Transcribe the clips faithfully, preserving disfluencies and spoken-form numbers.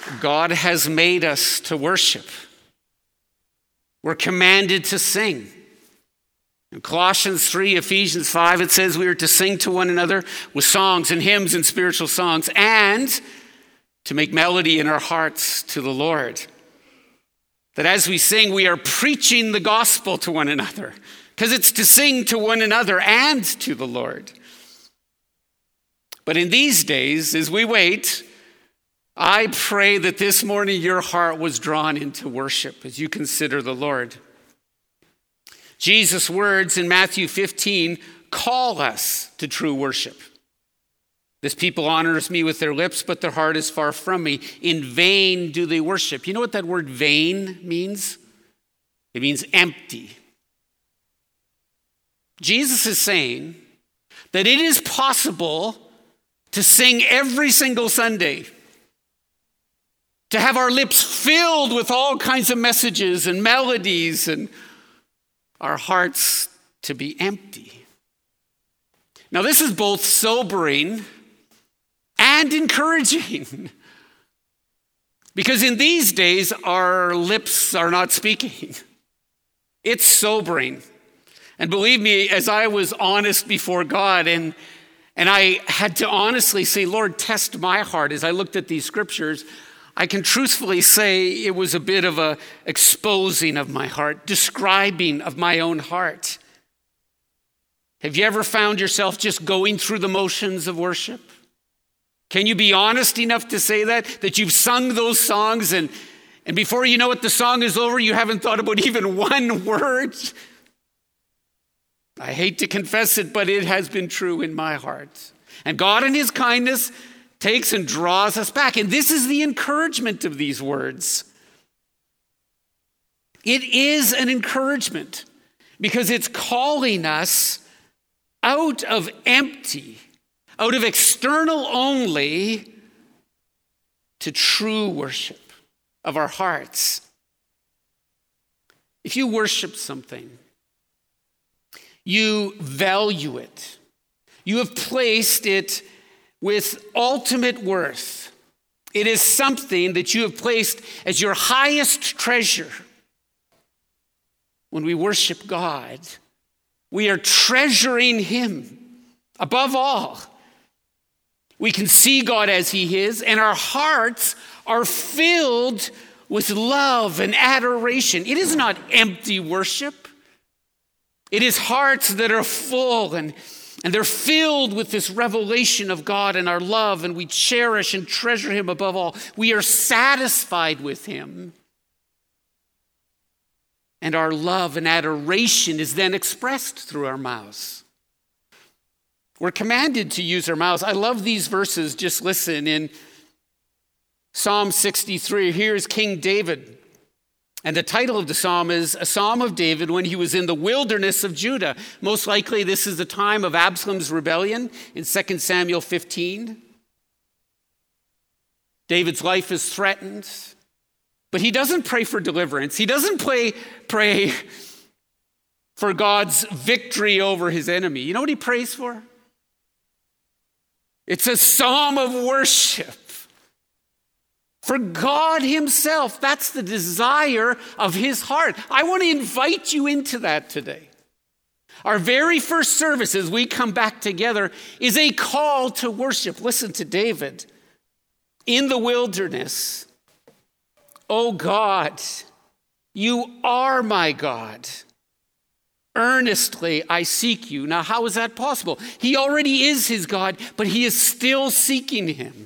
God has made us to worship. We're commanded to sing. In Colossians three, Ephesians five, it says we are to sing to one another with songs and hymns and spiritual songs, and to make melody in our hearts to the Lord. That as we sing, we are preaching the gospel to one another, because it's to sing to one another and to the Lord. But in these days, as we wait, I pray that this morning your heart was drawn into worship as you consider the Lord. Jesus' words in Matthew fifteen call us to true worship. This people honors me with their lips, but their heart is far from me. In vain do they worship. You know what that word vain means? It means empty. Jesus is saying that it is possible to sing every single Sunday, to have our lips filled with all kinds of messages and melodies, and our hearts to be empty. Now, this is both sobering and encouraging, because in these days, our lips are not speaking. It's sobering. And believe me, as I was honest before God, and, and I had to honestly say, Lord, test my heart as I looked at these scriptures, I can truthfully say it was a bit of a exposing of my heart, describing of my own heart. Have you ever found yourself just going through the motions of worship? Can you be honest enough to say that? That you've sung those songs and, and before you know it, the song is over, you haven't thought about even one word? I hate to confess it, but it has been true in my heart. And God in his kindness takes and draws us back. And this is the encouragement of these words. It is an encouragement because it's calling us out of empty, out of external only, to true worship of our hearts. If you worship something, you value it. You have placed it with ultimate worth. It is something that you have placed as your highest treasure. When we worship God, we are treasuring him above all. We can see God as he is, and our hearts are filled with love and adoration. It is not empty worship. It is hearts that are full and, and they're filled with this revelation of God and our love, and we cherish and treasure him above all. We are satisfied with him. And our love and adoration is then expressed through our mouths. We're commanded to use our mouths. I love these verses. Just listen. In Psalm sixty-three, here's King David. And the title of the psalm is A Psalm of David when he was in the wilderness of Judah. Most likely this is the time of Absalom's rebellion in Second Samuel fifteen. David's life is threatened, but he doesn't pray for deliverance. He doesn't pray, pray for God's victory over his enemy. You know what he prays for? It's a psalm of worship. For God himself, that's the desire of his heart. I want to invite you into that today. Our very first service as we come back together is a call to worship. Listen to David. In the wilderness, oh God, you are my God. Earnestly I seek you. Now, how is that possible? He already is his God, but he is still seeking him.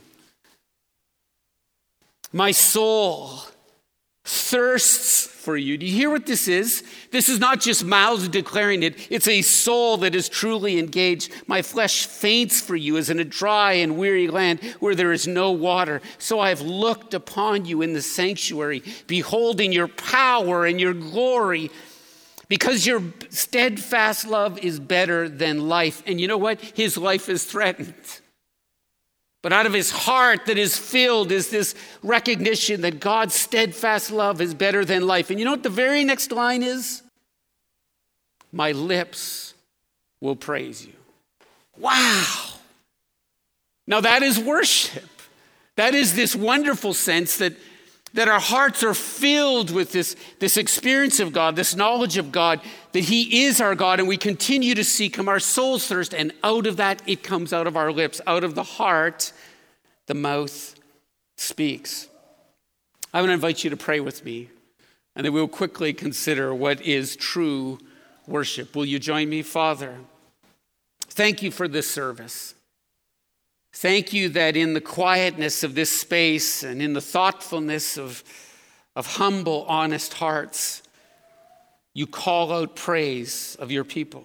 My soul thirsts for you. Do you hear what this is? This is not just mouths declaring it. It's a soul that is truly engaged. My flesh faints for you as in a dry and weary land where there is no water. So I have looked upon you in the sanctuary, beholding your power and your glory, because your steadfast love is better than life. And you know what? His life is threatened. But out of his heart that is filled is this recognition that God's steadfast love is better than life. And you know what the very next line is? My lips will praise you. Wow. Now that is worship. That is this wonderful sense that, that our hearts are filled with this, this experience of God, this knowledge of God, that he is our God, and we continue to seek him. Our souls thirst, and out of that, it comes out of our lips. Out of the heart, the mouth speaks. I want to invite you to pray with me, and then we'll quickly consider what is true worship. Will you join me? Father, thank you for this service. Thank you that in the quietness of this space and in the thoughtfulness of, of humble, honest hearts, you call out praise of your people.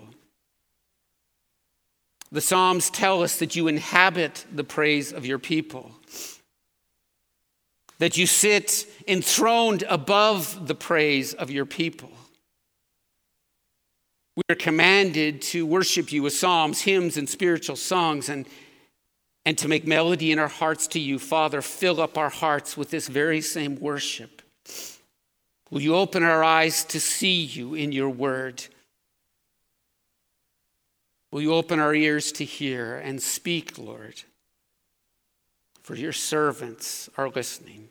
The Psalms tell us that you inhabit the praise of your people, that you sit enthroned above the praise of your people. We are commanded to worship you with psalms, hymns, and spiritual songs, and And to make melody in our hearts to you. Father, fill up our hearts with this very same worship. Will you open our eyes to see you in your word? Will you open our ears to hear and speak, Lord? For your servants are listening.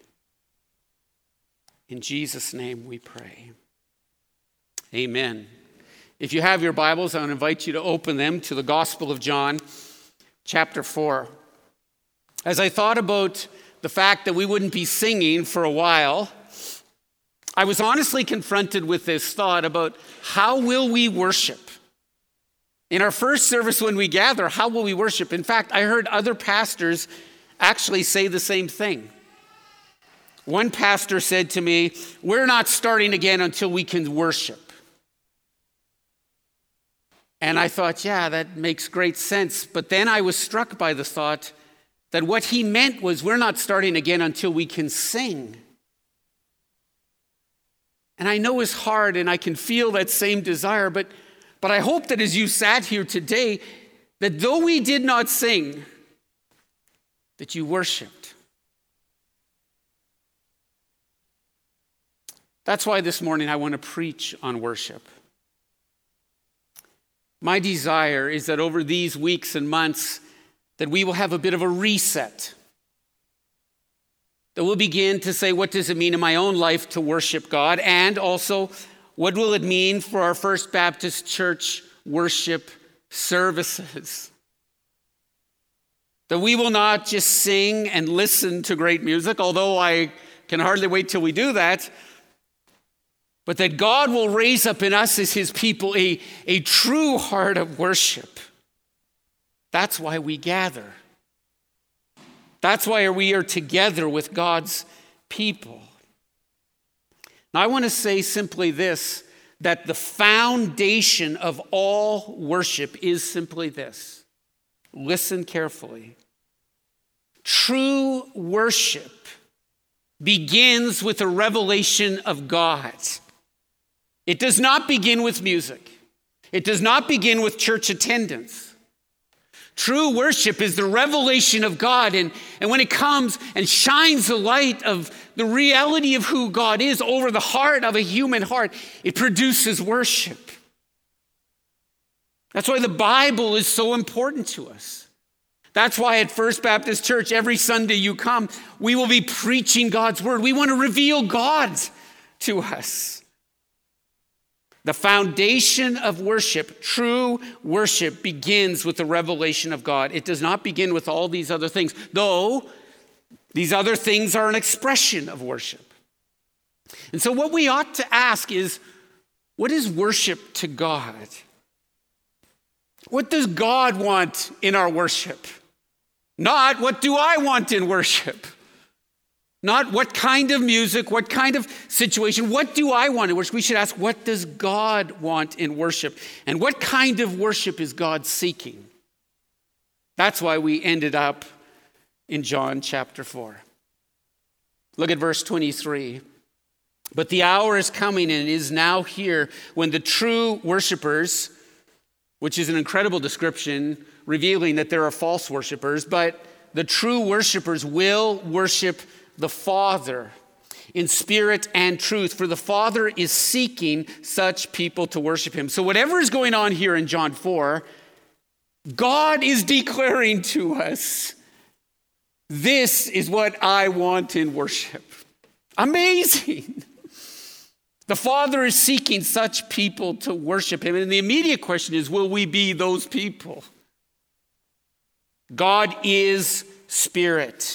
In Jesus' name we pray. Amen. If you have your Bibles, I want to invite you to open them to the Gospel of John, chapter four. As I thought about the fact that we wouldn't be singing for a while, I was honestly confronted with this thought about how will we worship? In our first service when we gather, how will we worship? In fact, I heard other pastors actually say the same thing. One pastor said to me, we're not starting again until we can worship. And I thought, yeah, that makes great sense. But then I was struck by the thought that what he meant was we're not starting again until we can sing. And I know it's hard, and I can feel that same desire, but, but I hope that as you sat here today, that though we did not sing, that you worshiped. That's why this morning I want to preach on worship. My desire is that over these weeks and months, that we will have a bit of a reset. That we'll begin to say, what does it mean in my own life to worship God? And also, what will it mean for our First Baptist Church worship services? That we will not just sing and listen to great music, although I can hardly wait till we do that, but that God will raise up in us as his people a, a true heart of worship. That's why we gather. That's why we are together with God's people. Now, I want to say simply this, that the foundation of all worship is simply this. Listen carefully. True worship begins with a revelation of God. It does not begin with music. It does not begin with church attendance. True worship is the revelation of God, and, and when it comes and shines the light of the reality of who God is over the heart of a human heart, it produces worship. That's why the Bible is so important to us. That's why at First Baptist Church, every Sunday you come, we will be preaching God's word. We want to reveal God to us. The foundation of worship, true worship, begins with the revelation of God. It does not begin with all these other things, though these other things are an expression of worship. And so what we ought to ask is, what is worship to God? What does God want in our worship? Not what do I want in worship? Not what kind of music, what kind of situation, what do I want in worship? We should ask, what does God want in worship? And what kind of worship is God seeking? That's why we ended up in John chapter four. Look at verse twenty-three. But the hour is coming and is now here when the true worshipers, which is an incredible description revealing that there are false worshipers, but the true worshipers will worship the Father in spirit and truth, for the Father is seeking such people to worship him. So whatever is going on here in John four, God is declaring to us This is what I want in worship. Amazing. The Father is seeking such people to worship him. And the immediate question is, will we be those people? God is spirit.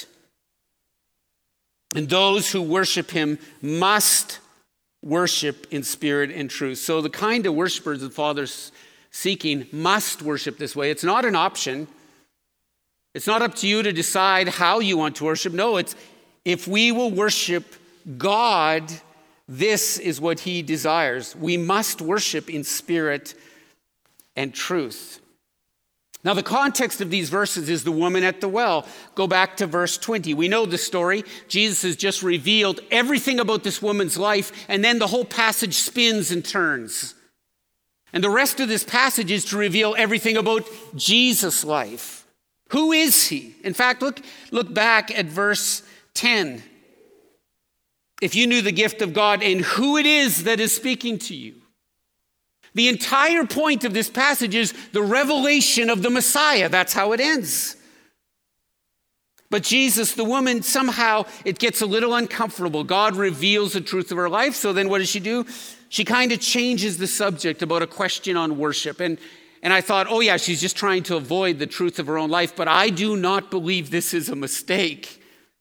And those who worship him must worship in spirit and truth. So the kind of worshipers the Father's seeking must worship this way. It's not an option. It's not up to you to decide how you want to worship. No, it's if we will worship God, this is what he desires. We must worship in spirit and truth. Now, the context of these verses is the woman at the well. Go back to verse twenty. We know the story. Jesus has just revealed everything about this woman's life, and then the whole passage spins and turns. And the rest of this passage is to reveal everything about Jesus' life. Who is he? In fact, look, look back at verse ten. If you knew the gift of God and who it is that is speaking to you. The entire point of this passage is the revelation of the Messiah. That's how it ends. But Jesus, the woman, somehow it gets a little uncomfortable. God reveals the truth of her life. So then what does she do? She kind of changes the subject about a question on worship. And, and I thought, oh yeah, she's just trying to avoid the truth of her own life. But I do not believe this is a mistake.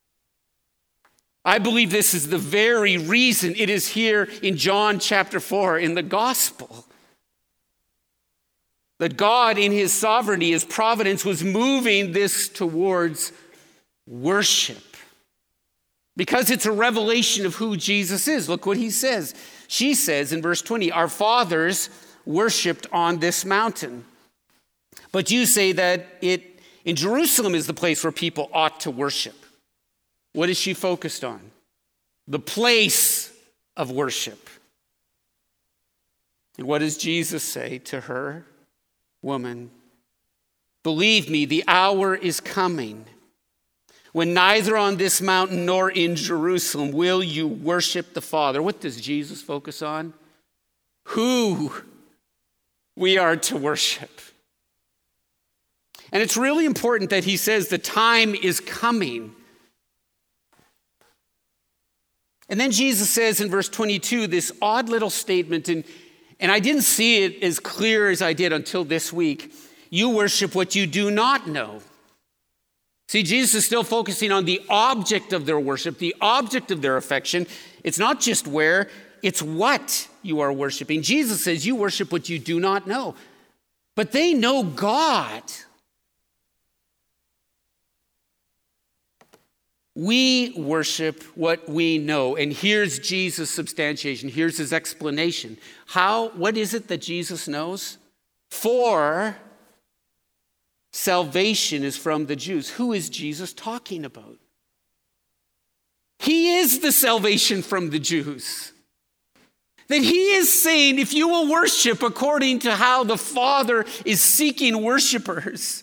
I believe this is the very reason it is here in John chapter four in the gospel. That God in his sovereignty, his providence, was moving this towards worship. Because it's a revelation of who Jesus is. Look what he says. She says in verse twenty, our fathers worshiped on this mountain. But you say that it in Jerusalem is the place where people ought to worship. What is she focused on? The place of worship. And what does Jesus say to her? Woman, believe me, the hour is coming when neither on this mountain nor in Jerusalem will you worship the Father. What does Jesus focus on? Who we are to worship. And it's really important that he says the time is coming. And then Jesus says in verse twenty-two, this odd little statement, and, and I didn't see it as clear as I did until this week. You worship what you do not know. See, Jesus is still focusing on the object of their worship, the object of their affection. It's not just where, it's what you are worshiping. Jesus says you worship what you do not know. But they know God. We worship what we know. And here's Jesus' substantiation. Here's his explanation. How, what is it that Jesus knows? For salvation is from the Jews. Who is Jesus talking about? He is the salvation from the Jews. That he is saying, if you will worship according to how the Father is seeking worshipers,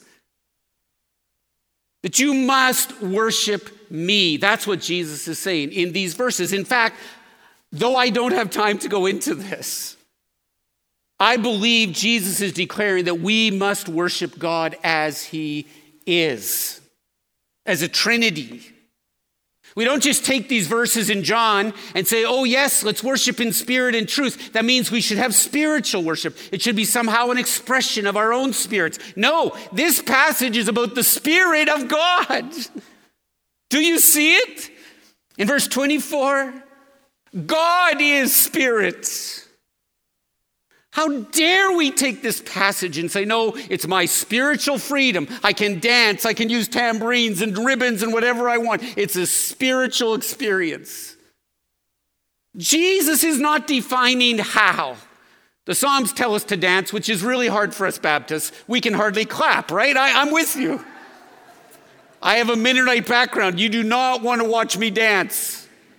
that you must worship me. That's what Jesus is saying in these verses. In fact, though I don't have time to go into this, I believe Jesus is declaring that we must worship God as he is, as a Trinity. We don't just take these verses in John and say, oh yes, let's worship in spirit and truth. That means we should have spiritual worship. It should be somehow an expression of our own spirits. No, this passage is about the Spirit of God. Do you see it? In verse twenty-four, God is spirit. How dare we take this passage and say, no, it's my spiritual freedom. I can dance, I can use tambourines and ribbons and whatever I want. It's a spiritual experience. Jesus is not defining how. The Psalms tell us to dance, which is really hard for us Baptists. We can hardly clap, right? I, I'm with you. I have a Mennonite background. You do not want to watch me dance.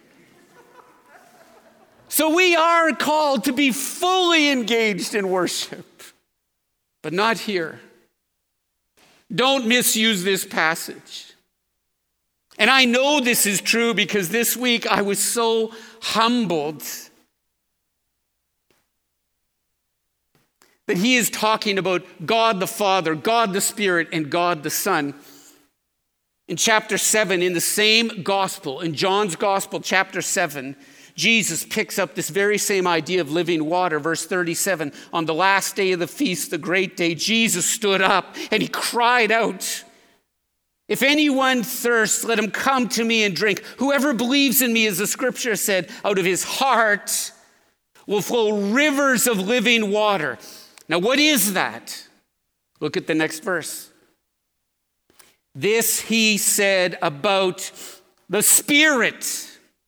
So we are called to be fully engaged in worship, but not here. Don't misuse this passage. And I know this is true because this week I was so humbled that he is talking about God the Father, God the Spirit, and God the Son. In chapter seven, in the same gospel, in John's gospel, chapter seven, Jesus picks up this very same idea of living water. Verse thirty-seven, on the last day of the feast, the great day, Jesus stood up and he cried out, "If anyone thirsts, let him come to me and drink. Whoever believes in me," as the scripture said, "out of his heart will flow rivers of living water." Now, what is that? Look at the next verse. "This he said about the Spirit,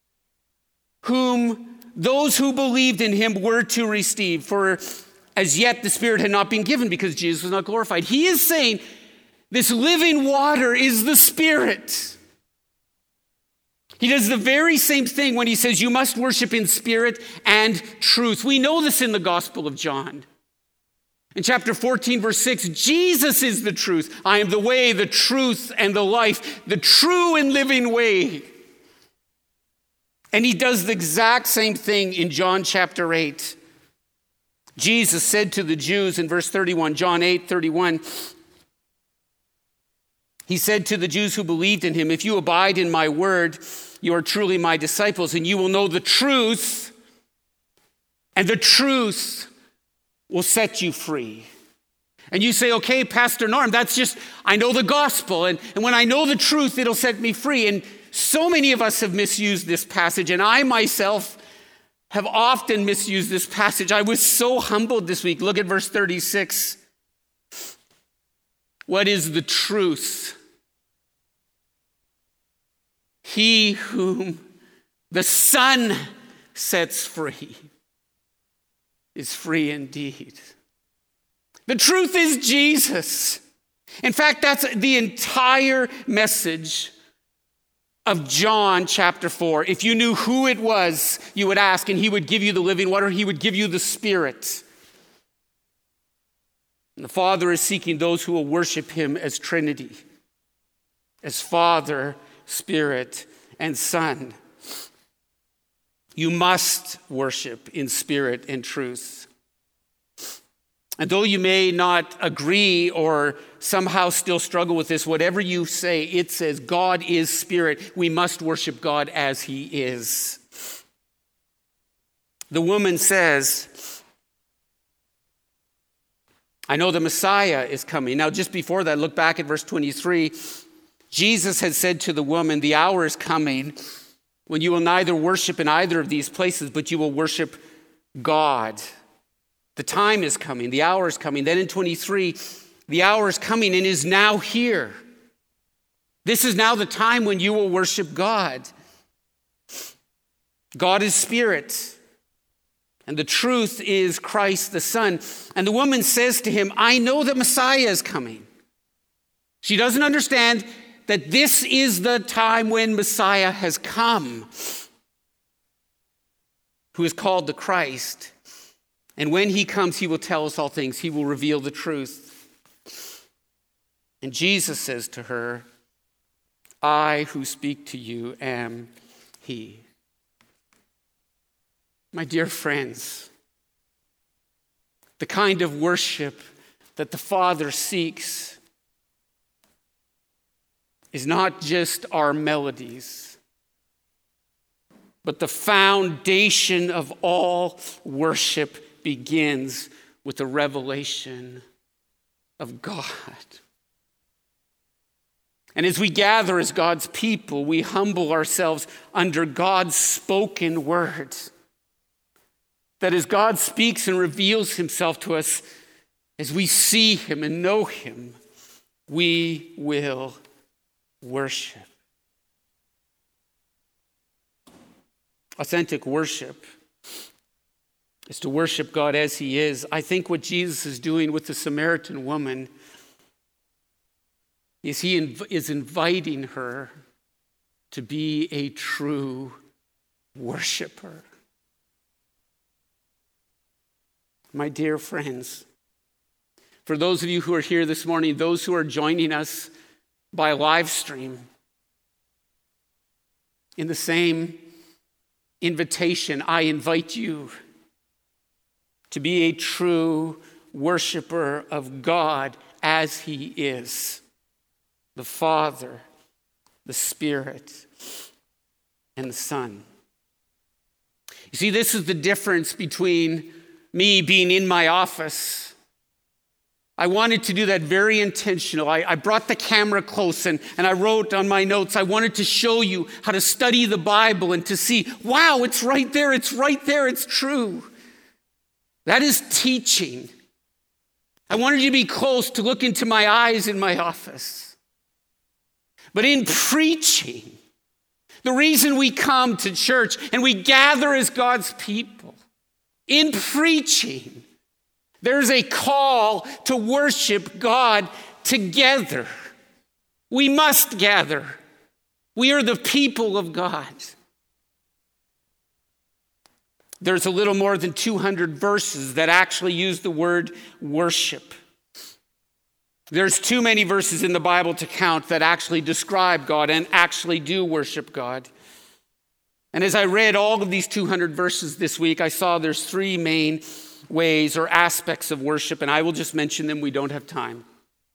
whom those who believed in him were to receive. For as yet the Spirit had not been given because Jesus was not glorified." He is saying this living water is the Spirit. He does the very same thing when he says you must worship in spirit and truth. We know this in the Gospel of John. In chapter fourteen, verse six, Jesus is the truth. "I am the way, the truth, and the life, the true and living way." And he does the exact same thing in John chapter eight. Jesus said to the Jews in verse thirty-one, John eight, thirty-one, he said to the Jews who believed in him, "If you abide in my word, you are truly my disciples, and you will know the truth, and the truth will set you free." And you say, "Okay, Pastor Norm, that's just, I know the gospel, and, and when I know the truth, it'll set me free." And so many of us have misused this passage, and I myself have often misused this passage. I was so humbled this week. Look at verse thirty-six. What is the truth? He whom the Son sets free is free indeed. The truth is Jesus. In fact, that's the entire message of John chapter four. If you knew who it was, you would ask, and he would give you the living water. He would give you the Spirit. And the Father is seeking those who will worship him as Trinity, as Father, Spirit, and Son. You must worship in spirit and truth. And though you may not agree or somehow still struggle with this, whatever you say, it says God is spirit. We must worship God as he is. The woman says, "I know the Messiah is coming." Now, just before that, look back at verse twenty-three. Jesus had said to the woman, "The hour is coming when you will neither worship in either of these places, but you will worship God." The time is coming, the hour is coming. Then in twenty-three, the hour is coming and is now here. This is now the time when you will worship God. God is spirit, and the truth is Christ the Son. And the woman says to him, "I know that Messiah is coming." She doesn't understand that this is the time when Messiah has come, who is called the Christ. And when he comes, he will tell us all things. He will reveal the truth. And Jesus says to her, "I who speak to you am he." My dear friends, the kind of worship that the Father seeks is not just our melodies, but the foundation of all worship begins with the revelation of God. And as we gather as God's people, we humble ourselves under God's spoken word. That as God speaks and reveals himself to us, as we see him and know him, we will worship. Authentic worship is to worship God as he is. I think what Jesus is doing with the Samaritan woman is he inv- is inviting her to be a true worshiper. My dear friends, for those of you who are here this morning, those who are joining us by live stream, in the same invitation, I invite you to be a true worshiper of God as he is, the Father, the Spirit, and the Son. You see, this is the difference between me being in my office. I wanted to do that very intentional. I, I brought the camera close and, and I wrote on my notes, I wanted to show you how to study the Bible and to see, wow, it's right there, it's right there, it's true. That is teaching. I wanted you to be close to look into my eyes in my office. But in preaching, the reason we come to church and we gather as God's people, in preaching, there's a call to worship God together. We must gather. We are the people of God. There's a little more than two hundred verses that actually use the word worship. There's too many verses in the Bible to count that actually describe God and actually do worship God. And as I read all of these two hundred verses this week, I saw there's three main ways or aspects of worship, and I will just mention them. We don't have time.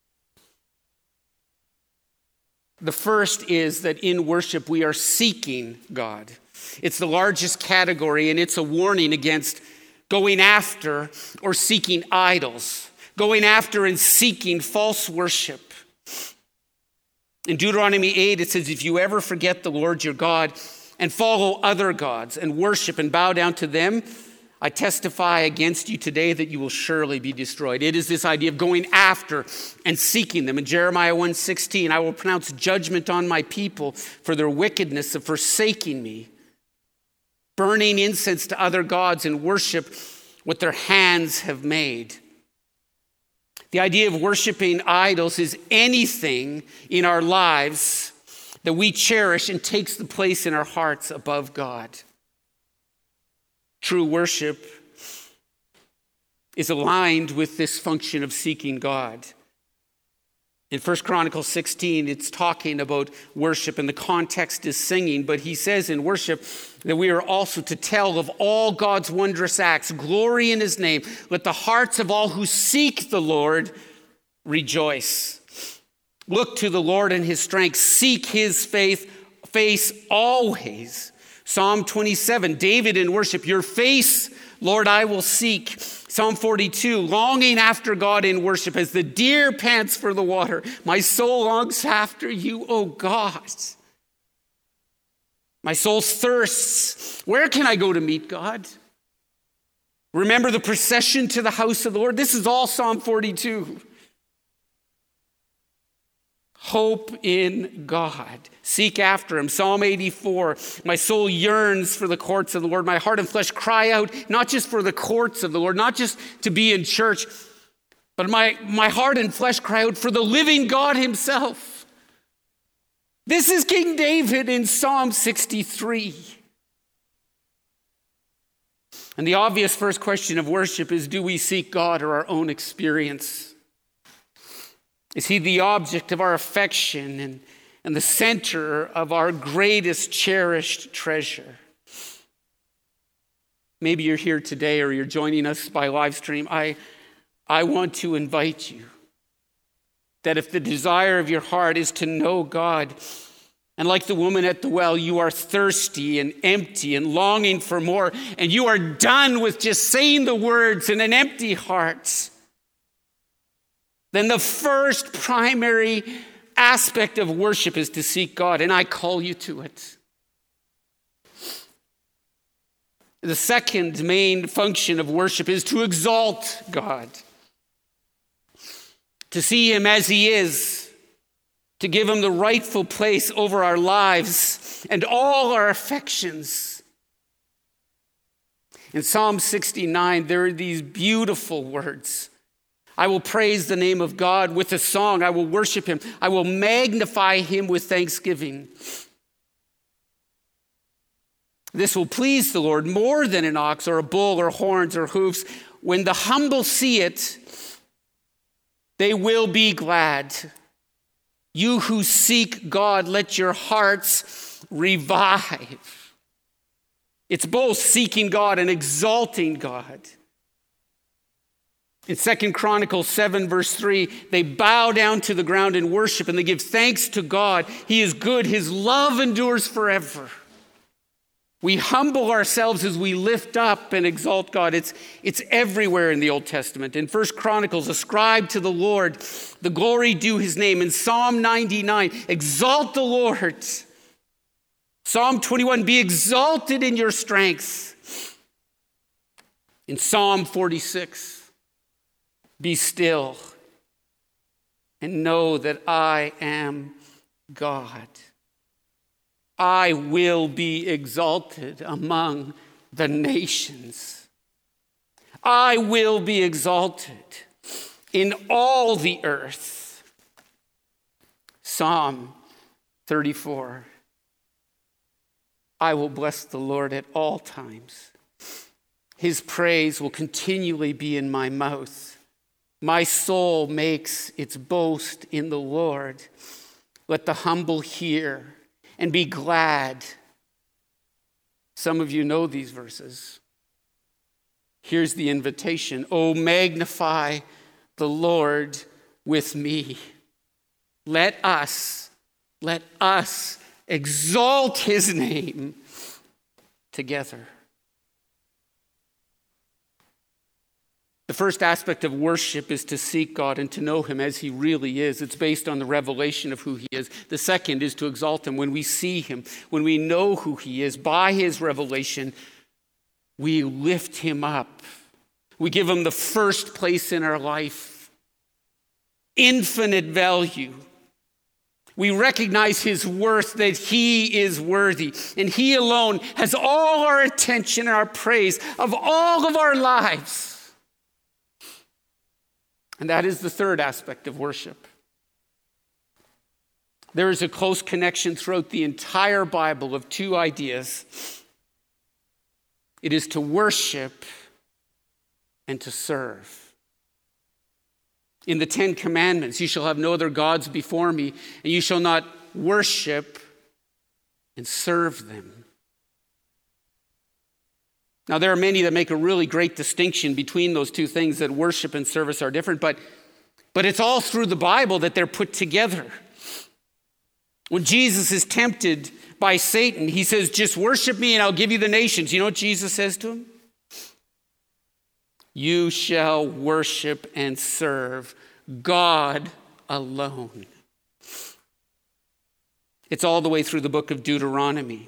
The first is that in worship we are seeking God. It's the largest category, and it's a warning against going after or seeking idols, going after and seeking false worship. In Deuteronomy eight, it says, if you ever forget the Lord your God and follow other gods and worship and bow down to them, I testify against you today that you will surely be destroyed. It is this idea of going after and seeking them. In Jeremiah one sixteen, I will pronounce judgment on my people for their wickedness of forsaking me, burning incense to other gods and worship what their hands have made. The idea of worshiping idols is anything in our lives that we cherish and takes the place in our hearts above God. True worship is aligned with this function of seeking God. In First Chronicles sixteen, it's talking about worship, and the context is singing, but he says in worship that we are also to tell of all God's wondrous acts, glory in his name. Let the hearts of all who seek the Lord rejoice. Look to the Lord and his strength. Seek his faith, face always. Psalm twenty-seven, David in worship, your face, Lord, I will seek. Psalm forty-two, longing after God in worship as the deer pants for the water. My soul longs after you, O God. My soul thirsts. Where can I go to meet God? Remember the procession to the house of the Lord. This is all Psalm forty-two. Hope in God. Seek after him. Psalm eighty-four. My soul yearns for the courts of the Lord. My heart and flesh cry out, not just for the courts of the Lord, not just to be in church, but my, my heart and flesh cry out for the living God himself. This is King David in Psalm sixty-three. And the obvious first question of worship is, do we seek God or our own experience? Is he the object of our affection and, and the center of our greatest cherished treasure? Maybe you're here today or you're joining us by live stream. I, I want to invite you that if the desire of your heart is to know God, and like the woman at the well, you are thirsty and empty and longing for more, and you are done with just saying the words in an empty heart, then the first primary aspect of worship is to seek God, and I call you to it. The second main function of worship is to exalt God, to see him as he is, to give him the rightful place over our lives and all our affections. In Psalm sixty-nine, there are these beautiful words. I will praise the name of God with a song. I will worship him. I will magnify him with thanksgiving. This will please the Lord more than an ox or a bull or horns or hoofs. When the humble see it, they will be glad. You who seek God, let your hearts revive. It's both seeking God and exalting God. In Second Chronicles seven, verse three, they bow down to the ground and worship, and they give thanks to God. He is good. His love endures forever. We humble ourselves as we lift up and exalt God. It's, it's everywhere in the Old Testament. In First Chronicles, ascribe to the Lord the glory due his name. In Psalm ninety-nine, exalt the Lord. Psalm twenty-one, be exalted in your strength. In Psalm forty-six, be still and know that I am God. I will be exalted among the nations. I will be exalted in all the earth. Psalm thirty-four. I will bless the Lord at all times. His praise will continually be in my mouth. My soul makes its boast in the Lord. Let the humble hear and be glad. Some of you know these verses. Here's the invitation. Oh, magnify the Lord with me. Let us, let us exalt his name together. The first aspect of worship is to seek God and to know him as he really is. It's based on the revelation of who he is. The second is to exalt him. When we see him, when we know who he is, by his revelation, we lift him up. We give him the first place in our life. Infinite value. We recognize his worth, that he is worthy. And he alone has all our attention and our praise of all of our lives. And that is the third aspect of worship. There is a close connection throughout the entire Bible of two ideas. It is to worship and to serve. In the Ten Commandments, you shall have no other gods before me, and you shall not worship and serve them. Now, there are many that make a really great distinction between those two things, that worship and service are different, but, but it's all through the Bible that they're put together. When Jesus is tempted by Satan, he says, just worship me and I'll give you the nations. You know what Jesus says to him? You shall worship and serve God alone. It's all the way through the book of Deuteronomy.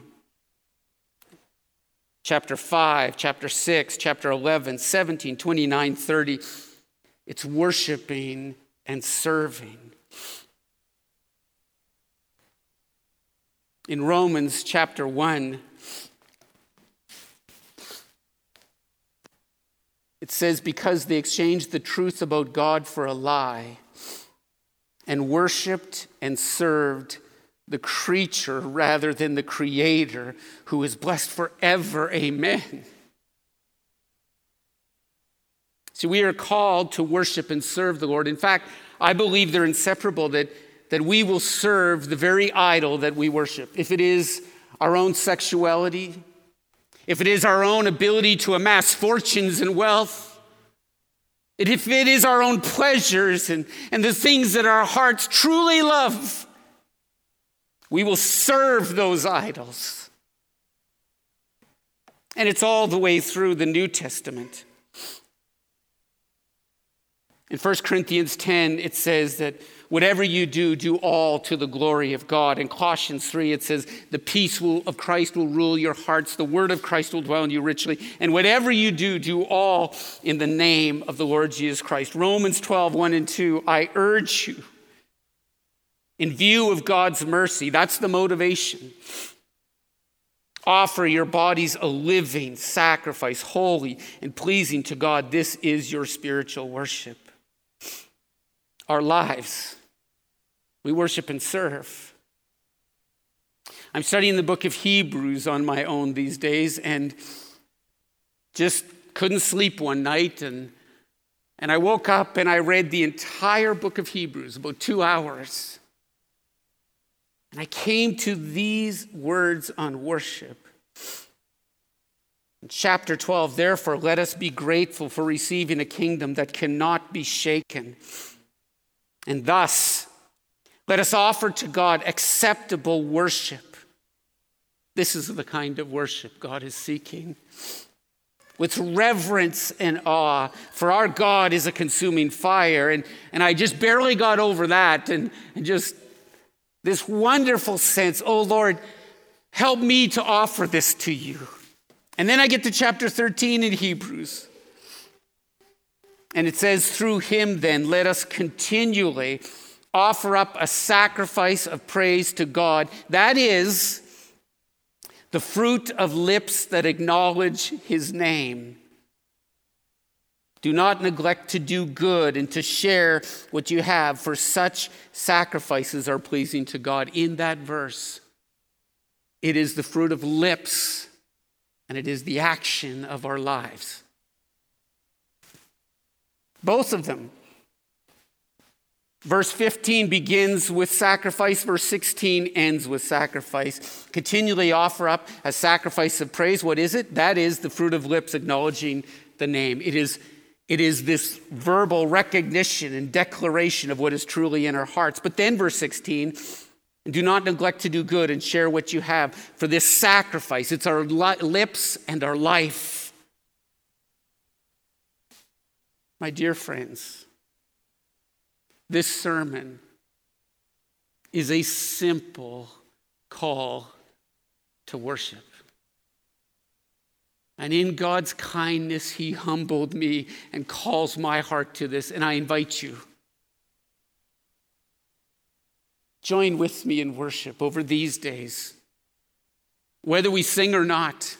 Chapter five, chapter six, chapter eleven, seventeen, twenty-nine, thirty. It's worshiping and serving. In Romans chapter one, it says, because they exchanged the truth about God for a lie and worshiped and served the creature rather than the creator, who is blessed forever. Amen. See, we are called to worship and serve the Lord. In fact, I believe they're inseparable, that, that we will serve the very idol that we worship. If it is our own sexuality, if it is our own ability to amass fortunes and wealth, if it is our own pleasures and, and the things that our hearts truly love, we will serve those idols. And it's all the way through the New Testament. In First Corinthians ten, it says that whatever you do, do all to the glory of God. In Colossians three, it says the peace will, of Christ will rule your hearts. The word of Christ will dwell in you richly. And whatever you do, do all in the name of the Lord Jesus Christ. Romans twelve, one and two, I urge you, in view of God's mercy, that's the motivation. Offer your bodies a living sacrifice, holy and pleasing to God. This is your spiritual worship. Our lives, we worship and serve. I'm studying the book of Hebrews on my own these days and just couldn't sleep one night. And, and I woke up and I read the entire book of Hebrews, about two hours. And I came to these words on worship. In chapter twelve, therefore, let us be grateful for receiving a kingdom that cannot be shaken. And thus, let us offer to God acceptable worship. This is the kind of worship God is seeking. With reverence and awe, for our God is a consuming fire. And, and I just barely got over that. And, and just this wonderful sense, oh Lord, help me to offer this to you. And then I get to chapter thirteen in Hebrews. And it says, through him then, let us continually offer up a sacrifice of praise to God. That is the fruit of lips that acknowledge his name. Do not neglect to do good and to share what you have, for such sacrifices are pleasing to God. In that verse, it is the fruit of lips and it is the action of our lives. Both of them. Verse fifteen begins with sacrifice. Verse sixteen ends with sacrifice. Continually offer up a sacrifice of praise. What is it? That is the fruit of lips acknowledging the name. It is, it is this verbal recognition and declaration of what is truly in our hearts. But then verse sixteen, do not neglect to do good and share what you have, for this sacrifice, it's our lips and our life. My dear friends, this sermon is a simple call to worship. And in God's kindness, he humbled me and calls my heart to this. And I invite you, join with me in worship over these days. Whether we sing or not,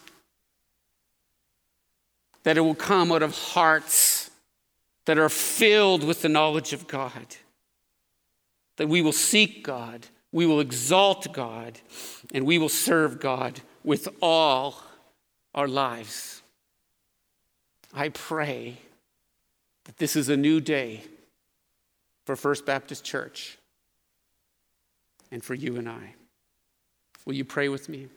that it will come out of hearts that are filled with the knowledge of God. That we will seek God, we will exalt God, and we will serve God with all our lives. I pray that this is a new day for First Baptist Church and for you and I. Will you pray with me?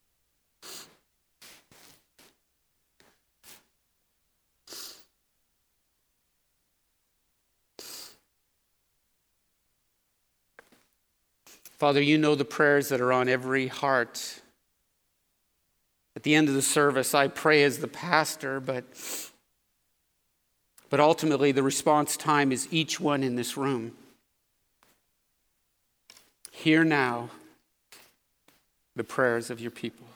Father, you know the prayers that are on every heart. At the end of the service, I pray as the pastor, but, but ultimately the response time is each one in this room. Hear now the prayers of your people.